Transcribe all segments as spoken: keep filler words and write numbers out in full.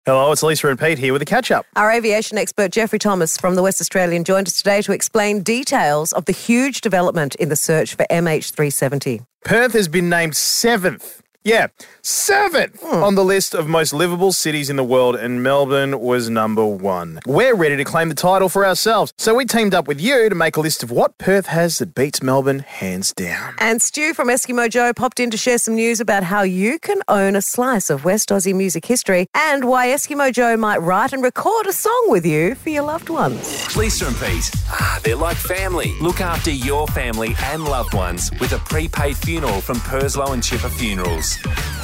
Hello, it's Lisa and Pete here with a catch-up. Our aviation expert Jeffrey Thomas from the West Australian joined us today to explain details of the huge development in the search for M H three seventy. Perth has been named seventh. Yeah, seventh hmm. on the list of most livable cities in the world, and Melbourne was number one. We're ready to claim the title for ourselves, so we teamed up with you to make a list of what Perth has that beats Melbourne hands down. And Stu from Eskimo Joe popped in to share some news about how you can own a slice of West Aussie music history and why Eskimo Joe might write and record a song with you for your loved ones. Lisa and Pete, ah, they're like family. Look after your family and loved ones with a prepaid funeral from Purslow and Chipper Funerals.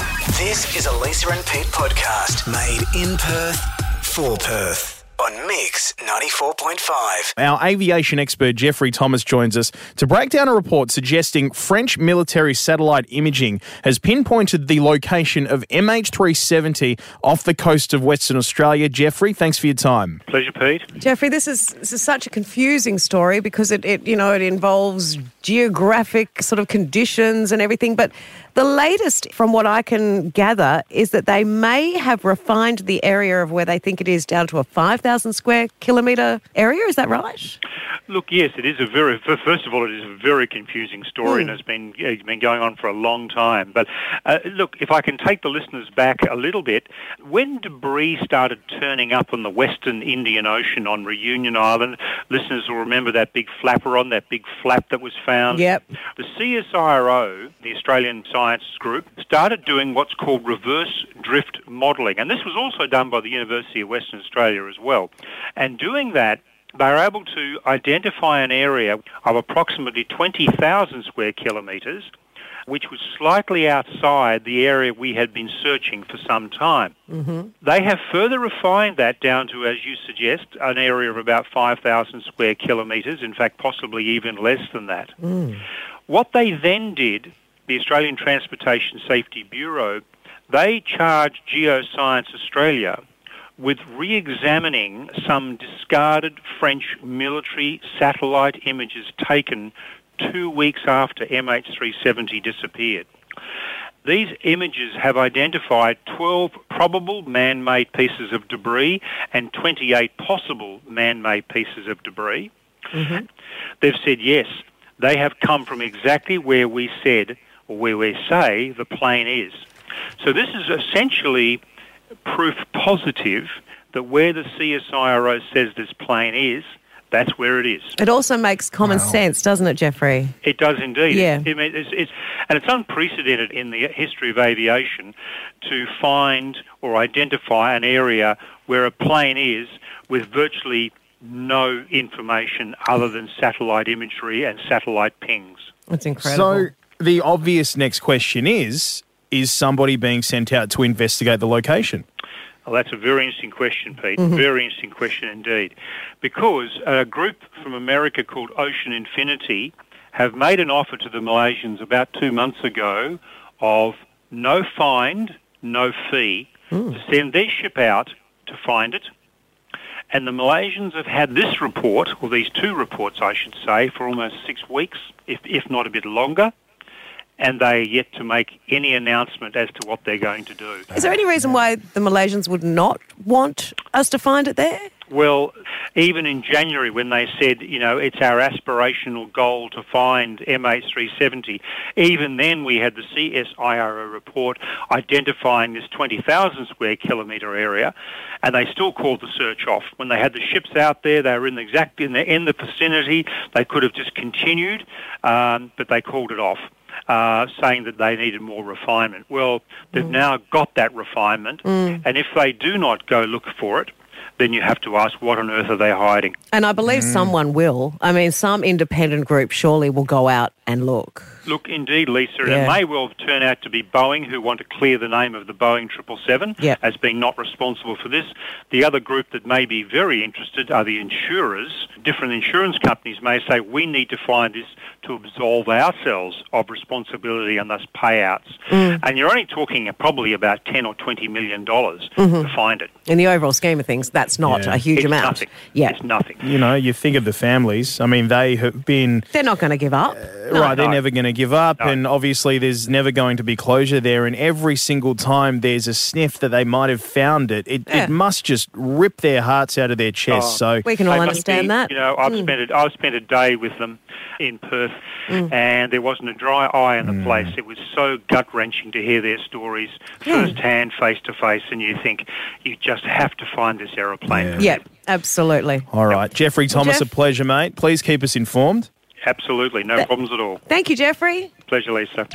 This is a Lisa and Pete podcast made in Perth for Perth on Mix ninety-four point five. Our aviation expert Jeffrey Thomas joins us to break down a report suggesting French military satellite imaging has pinpointed the location of M H three seventy off the coast of Western Australia. Jeffrey, thanks for your time. Pleasure, Pete. Jeffrey, this is this is such a confusing story because it, it you know it involves geographic sort of conditions and everything, but the latest, from what I can gather, is that they may have refined the area of where they think it is down to a five thousand square kilometre area. Is that right? Look, yes, it is a very, first of all, it is a very confusing story mm. and it's been, it's been going on for a long time. But uh, look, if I can take the listeners back a little bit, when debris started turning up on the Western Indian Ocean on Reunion Island, listeners will remember that big flapper on, that big flap that was found. Yep. The C S I R O, the Australian Science Group, started doing what's called reverse drift modelling. And this was also done by the University of Western Australia as well. And doing that, they were able to identify an area of approximately twenty thousand square kilometres, which was slightly outside the area we had been searching for some time. Mm-hmm. They have further refined that down to, as you suggest, an area of about five thousand square kilometres, in fact, possibly even less than that. Mm. What they then did, the Australian Transportation Safety Bureau, they charged Geoscience Australia with re-examining some discarded French military satellite images taken two weeks after M H three seventy disappeared. These images have identified twelve probable man-made pieces of debris and twenty-eight possible man-made pieces of debris. Mm-hmm. They've said, yes, they have come from exactly where we said, or where we say, the plane is. So this is essentially proof positive that where the C S I R O says this plane is, that's where it is. It also makes common wow. sense, doesn't it, Jeffrey? It does indeed. Yeah. It, it, it's, it's, and it's unprecedented in the history of aviation to find or identify an area where a plane is with virtually no information other than satellite imagery and satellite pings. That's incredible. So the obvious next question is, is somebody being sent out to investigate the location? Well, that's a very interesting question, Pete. Mm-hmm. Very interesting question indeed. Because a group from America called Ocean Infinity have made an offer to the Malaysians about two months ago of no find, no fee mm. to send their ship out to find it. And the Malaysians have had this report, or these two reports, I should say, for almost six weeks, if, if not a bit longer. And they are yet to make any announcement as to what they're going to do. Is there any reason why the Malaysians would not want us to find it there? Well, even in January when they said, you know, it's our aspirational goal to find M H three seventy, even then we had the C S I R O report identifying this twenty thousand square kilometre area, and they still called the search off. When they had the ships out there, they were in the exact in the, in the vicinity. They could have just continued, um, but they called it off. Uh, saying that they needed more refinement. Well, they've mm. now got that refinement, mm. and if they do not go look for it, then you have to ask, what on earth are they hiding? And I believe mm. someone will. I mean, some independent group surely will go out and look. Look, indeed, Lisa, and yeah. it may well turn out to be Boeing who want to clear the name of the Boeing triple seven yep. as being not responsible for this. The other group that may be very interested are the insurers. Different insurance companies may say, we need to find this to absolve ourselves of responsibility and thus payouts. Mm. And you're only talking probably about ten or twenty million dollars mm-hmm. to find it. In the overall scheme of things, that's not Yeah. a huge It's amount. nothing. Yeah. It's nothing. You know, you think of the families. I mean, they have been... They're not going to give up. right, they're no. never going to give up, No. and obviously there's never going to be closure there. And every single time there's a sniff that they might have found it, it, Yeah. it must just rip their hearts out of their chests. Oh. So We can all They must understand be- that. You know, I've spent a, I've spent a day with them in Perth, and there wasn't a dry eye in the place. It was so gut wrenching to hear their stories firsthand, face to face, and you think you just have to find this aeroplane. for Yeah, them. absolutely. all right, Jeffrey Thomas, Jeff- a pleasure, mate. Please keep us informed. Absolutely, no problems at all. Thank you, Jeffrey. Pleasure, Lisa.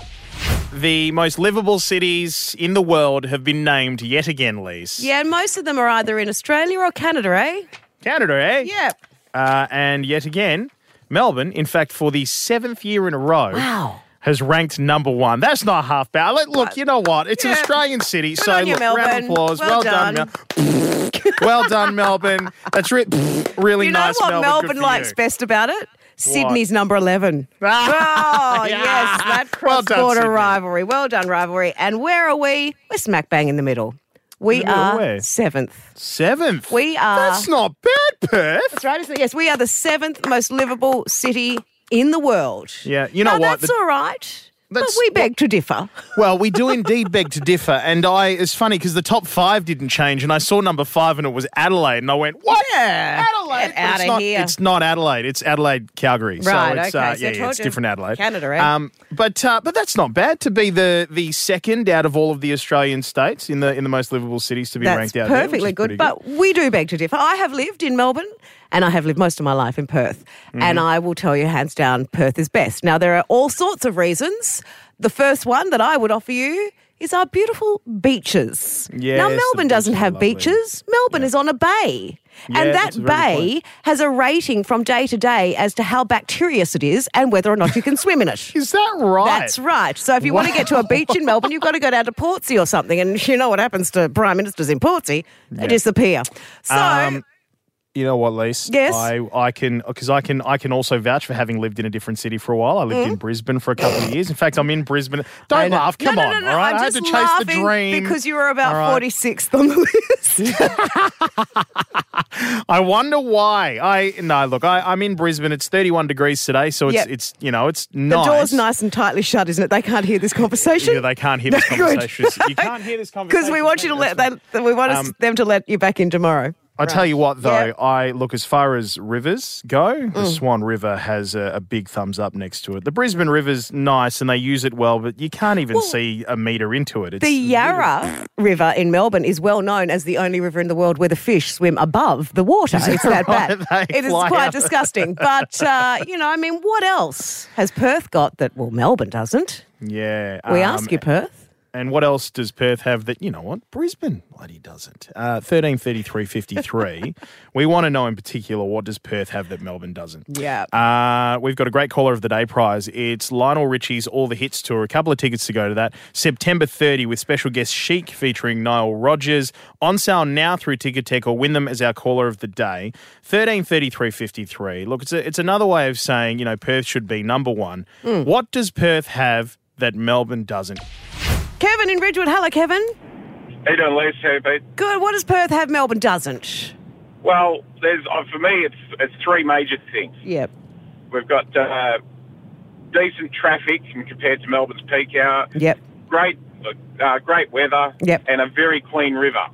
The most livable cities in the world have been named yet again, Lise. Yeah, and most of them are either in Australia or Canada, eh? Canada, eh? Yeah. Uh, and yet again, Melbourne, in fact, for the seventh year in a row, Wow. has ranked number one. That's not half bad. Look, Look, you know what? It's an Yeah. Australian city, Good so on you, look, round of Melbourne. applause. Well Well, done, done. Mel- well done, Melbourne. That's re- really You know nice, what Melbourne. Melbourne, Good for likes you. best about it? Sydney's number eleven. Oh, Yeah. yes, that Well done, cross-border Sydney. rivalry. Well done, rivalry. And where are we? We're smack bang in the middle. We In the middle are where? seventh. Seventh. We are- That's not bad, Perth. That's right, isn't it? Yes, we are the seventh most livable city in the world. Yeah, you know now, what? That's The- all right. But That's- we beg to differ. Well, we do indeed beg to differ, and I. It's funny because the top five didn't change, and I saw number five, and it was Adelaide, and I went, "What? Yeah. Adelaide? Get But outta it's not, here. It's not Adelaide. It's Adelaide, Calgary. Right, So it's, okay, uh, so yeah, I yeah, told it's you. different Adelaide. Canada, eh? Um, but uh, but that's not bad to be the the second out of all of the Australian states in the in the most livable cities to be That's ranked out there, which perfectly is good, pretty but we do beg to differ. I have lived in Melbourne and I have lived most of my life in Perth. Mm-hmm. And I will tell you, hands down, Perth is best. Now, there are all sorts of reasons. The first one that I would offer you is our beautiful beaches. Yes, now, the Melbourne doesn't beaches are have lovely. beaches. Melbourne is on a bay. Yeah, and that's that a very good bay point. has a rating from day to day as to how bacterious it is and whether or not you can swim in it. Is that right? That's right. So if you want to get to a beach in Melbourne, you've got to go down to Portsea or something. And you know what happens to prime ministers in Portsea? They disappear. So, Um, You know what, Lise? Yes? I, I can because I can I can also vouch for having lived in a different city for a while. I lived in Brisbane for a couple of years. In fact, I'm in Brisbane. I Don't know- laugh. Come no, no, on. no, no, All right. I'm I had just to chase the laughing dream. because you were about All right. forty-sixth on the list. I wonder why. I no look. I, I'm in Brisbane. It's thirty-one degrees today, so it's Yep. it's you know it's The nice. door's nice and tightly shut, isn't it? They can't hear this conversation. Yeah, they can't hear this No, good. conversation. You can't hear this conversation Because we want you to let That's they, we want us, Um, them to let you back in tomorrow. I tell you what, though, Yeah. I look as far as rivers go. Mm. The Swan River has a, a big thumbs up next to it. The Brisbane River's nice and they use it well, but you can't even Well, see a metre into it. It's The Yarra River in Melbourne is well known as the only river in the world where the fish swim above the water. It's that right? bad. They It is fly quite out. disgusting. But, uh, you know, I mean, what else has Perth got that, well, Melbourne doesn't? Yeah. We um, ask you, Perth. And what else does Perth have that, you know what, Brisbane bloody doesn't? Uh, thirteen thirty-three fifty-three. We want to know in particular, what does Perth have that Melbourne doesn't? Yeah. Uh, we've got a great caller of the day prize. It's Lionel Richie's All the Hits Tour. A couple of tickets to go to that. September thirtieth with special guest Chic featuring Niall Rogers. On sale now through Ticketek, or win them as our caller of the day. thirteen thirty-three fifty-three. Look, it's, a, it's another way of saying, you know, Perth should be number one. Mm. What does Perth have that Melbourne doesn't? Kevin in Ridgewood. Hello, Kevin. How you doing, Les? How you been? Good. What does Perth have Melbourne doesn't? Well, there's uh, for me, it's it's three major things. Yep. We've got uh, decent traffic compared to Melbourne's peak hour. Yep. Great, uh, great weather. Yep. And a very clean river.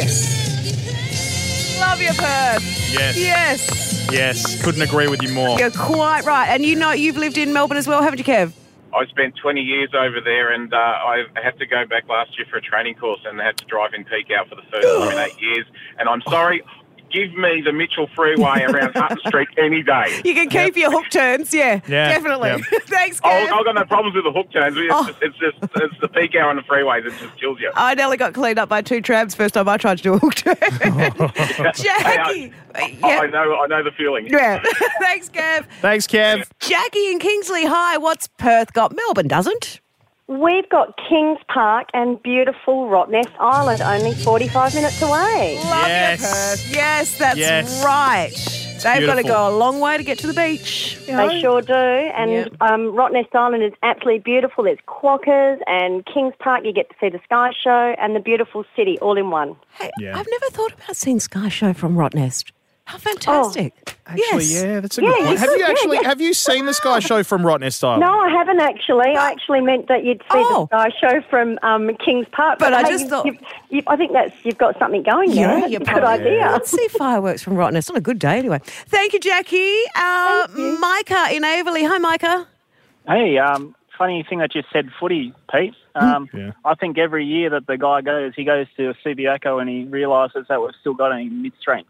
Yes. Love you, Perth. Yes. Yes. Yes. Couldn't agree with you more. You're quite right. And you know you've lived in Melbourne as well, haven't you, Kev? I spent twenty years over there, and uh, I had to go back last year for a training course, and had to drive in peak hour for the first time in eight years. And I'm sorry. Give me the Mitchell Freeway around Hutton Street any day. You can keep your hook turns, yeah, Yeah, definitely. yeah. Thanks, Oh, Kev. I've got no problems with the hook turns. It's, Oh. just, it's just it's the peak hour on the freeway that just kills you. I nearly got cleaned up by two trams first time I tried to do a hook turn. Jackie. I, yeah. I know, I know the feeling. yeah. Thanks, Kev. Thanks, Kev. Jackie in Kingsley. Hi, what's Perth got? Melbourne doesn't. We've got Kings Park and beautiful Rottnest Island, only forty-five minutes away. Love Yes. you, Perth. Yes, that's Yes. right. They've got to beautiful. go a long way to get to the beach. you know? They sure do. And Yep. um, Rottnest Island is absolutely beautiful. There's quokkas and Kings Park. You get to see the Sky Show and the beautiful city all in one. Hey, Yeah. I've never thought about seeing Sky Show from Rottnest. How fantastic. Actually, yes. yeah, that's a Yeah, good you point. Have could, you yeah, actually yeah. have you seen the Sky Show from Rottnest Island? No, I haven't actually. I actually meant that you'd see Oh. the Sky Show from um, Kings Park. But I hey, just you- thought- you've, you've, I think that's you've got something going there. Yeah, That's you a good probably idea. Let's see fireworks from Rottnest on a good day anyway. Thank you, Jackie. Uh, Thank you. Micah in Averley. Hi, Micah. Hey, um, funny thing that you said footy, Pete. Um, Yeah. I think every year that the guy goes, he goes to Subiaco and he realises that we've still got any mid-strength.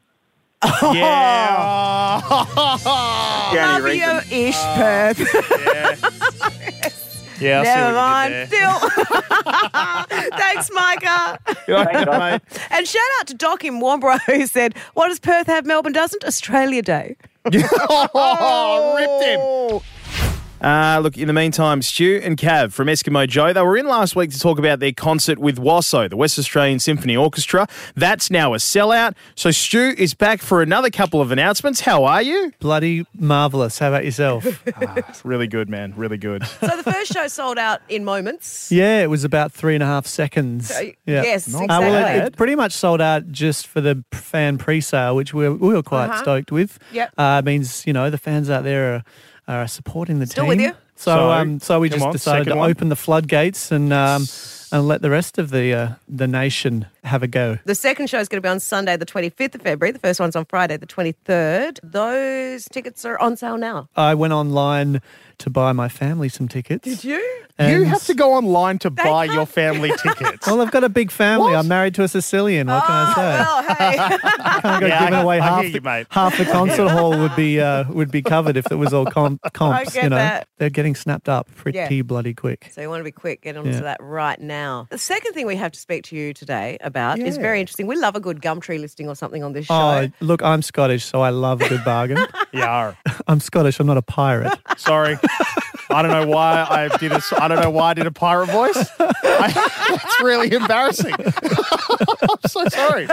Yeah. The only Love reason. you, ish, Perth. yeah, I Never see mind. what Still. Thanks, Micah. you did there. Thanks, Mate. And shout out to Doc in Warnbro who said, what does Perth have Melbourne doesn't? Australia Day. Oh, ripped him. Uh, look, in the meantime, Stu and Cav from Eskimo Joe, they were in last week to talk about their concert with WASO, the West Australian Symphony Orchestra. That's now a sellout. So Stu is back for another couple of announcements. How are you? Bloody marvellous. How about yourself? Really good, man. Really good. So the first show sold out in moments. Yeah, it was about three and a half seconds. So, yeah. Yes, Not Uh, exactly. well, it, it pretty much sold out just for the p- fan pre-sale, which we were, we were quite Uh-huh. stoked with. Yep. Uh, means, you know, the fans out there are, are supporting the Still team. with you? So, So, um, so we come just on, decided second to one. open the floodgates and um, and let the rest of the uh, the nation have a go. The second show is going to be on Sunday, the twenty-fifth of February. The first one's on Friday, the twenty-third. Those tickets are on sale now. I went online to buy my family some tickets. Did you? You and- have to go online to buy can't- your family tickets. Well, I've got a big family. What? I'm married to a Sicilian. What can I say? Oh, hey. I can't go Yeah, I- giving away I half, hear you, the, mate. half the concert hall would be uh, would be covered if it was all com- comps. get you know, that. they're getting snapped up pretty Yeah. bloody quick. So you want to be quick, get onto Yeah. that right now. The second thing we have to speak to you today about is Yeah. very interesting. We love a good Gumtree listing or something on this show. Oh, look, I'm Scottish, so I love a good bargain. Yeah. I'm Scottish. I'm not a pirate. Sorry. I don't know why I did a, I don't know why I did a pirate voice. I, it's really embarrassing. I'm so sorry.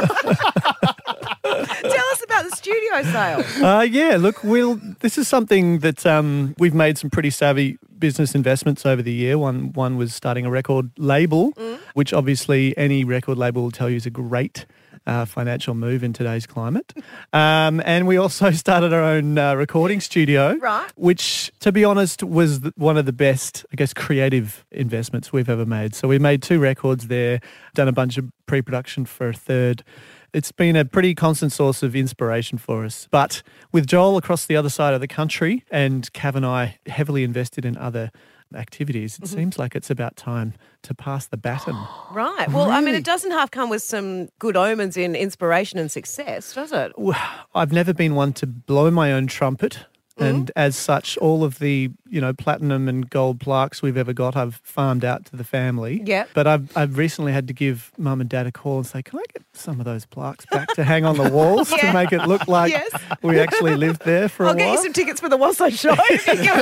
Tell us about the studio sale. Uh, yeah, look, we'll, this is something that um, we've made some pretty savvy business investments over the year. One one was starting a record label, which obviously any record label will tell you is a great uh, financial move in today's climate. Um, and we also started our own uh, recording studio, Right. which, to be honest, was th- one of the best, I guess, creative investments we've ever made. So we made two records there, done a bunch of pre-production for a third. It's been a pretty constant source of inspiration for us. But with Joel across the other side of the country and Cav and I heavily invested in other activities, it seems like it's about time to pass the baton. Right. Well, I mean, it doesn't half come with some good omens in inspiration and success, does it? I've never been one to blow my own trumpet. And as such, all of the, you know, platinum and gold plaques we've ever got, I've farmed out to the family. Yep. But I've, I've recently had to give mum and dad a call and say, can I get some of those plaques back to hang on the walls Yeah. to make it look like Yes. we actually lived there for I'll a get while? you some tickets for the Wasso show if you give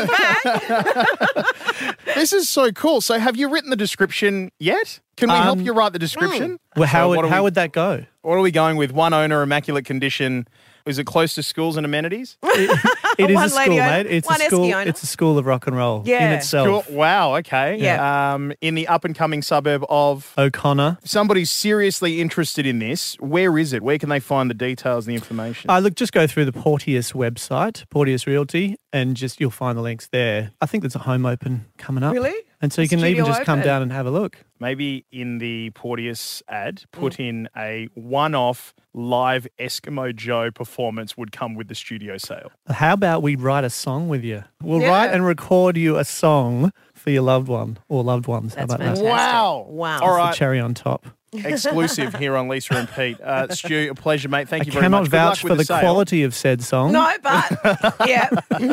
it back. This is so cool. So have you written the description yet? Can we help Um, you write the description? Well, how, So would, what are how we- would that go? What are we going with? One owner, immaculate condition. Is it close to schools and amenities? It is One a school, lady owner, mate. It's one a school. Esky owner. It's a school of rock and roll in Yeah. itself. Cool. Wow. Okay. Yeah. Um, in the up and coming suburb of. O'Connor. If somebody's seriously interested in this, where is it? Where can they find the details and the information? Uh, look, just go through the Porteous website, Porteous Realty, and just you'll find the links there. I think there's a home open coming up. Really? And so you A can even studio just come open? down and have a look. Maybe in the Porteous ad, put in a one-off live Eskimo Joe performance would come with the studio sale. How about we write a song with you? We'll Yeah. write and record you a song for your loved one or loved ones. That's How about that? fantastic. Wow. Wow. All The right. cherry on top. Exclusive here on Lisa and Pete. Uh, Stu, a pleasure, mate. Thank I you very cannot much. Good luck vouch with for the, sale. quality of said song. No, but yeah.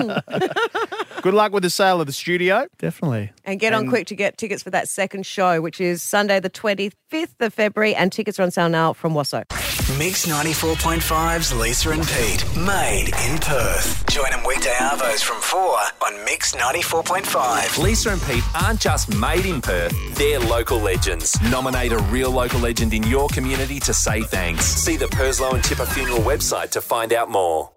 Good luck with the sale of the studio. Definitely. And get on And- quick to get tickets for that second show, which is Sunday, the twenty-fifth of February, and tickets are on sale now from Wasso. Mix ninety-four point five's Lisa and Pete, made in Perth. Join them weekday arvos from four on Mix ninety-four point five. Lisa and Pete aren't just made in Perth, they're local legends. Nominate a real local legend in your community to say thanks. See the Perslow and Chipper Funeral website to find out more.